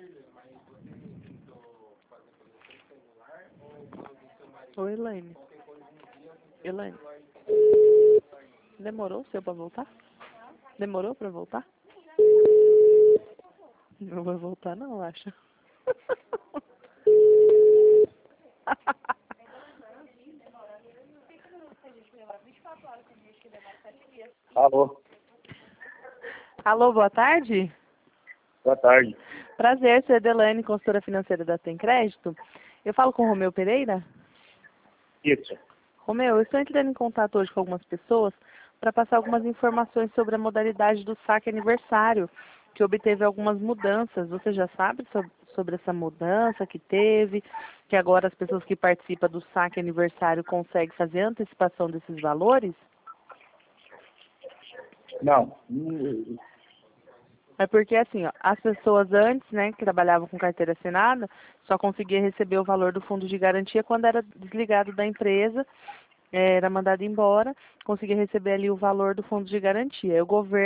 Oi, Elaine. Elaine. Demorou o seu pra voltar? Demorou pra voltar? Não vai voltar não, acho. Alô, Alô, boa tarde. boa tarde. Prazer, sou a Adelaine, consultora financeira da Tem Crédito. Eu falo com o Romeu Pereira. Isso. Romeu, eu estou entrando em contato hoje com algumas pessoas para passar algumas informações sobre a modalidade do saque aniversário, que obteve algumas mudanças. Você já sabe sobre essa mudança que teve, que agora as pessoas que participam do saque aniversário conseguem fazer antecipação desses valores? Não. É porque, assim, ó, as pessoas antes, né, que trabalhavam com carteira assinada, só conseguia receber o valor do fundo de garantia quando era desligado da empresa, era mandado embora, conseguia receber ali o valor do fundo de garantia. O governo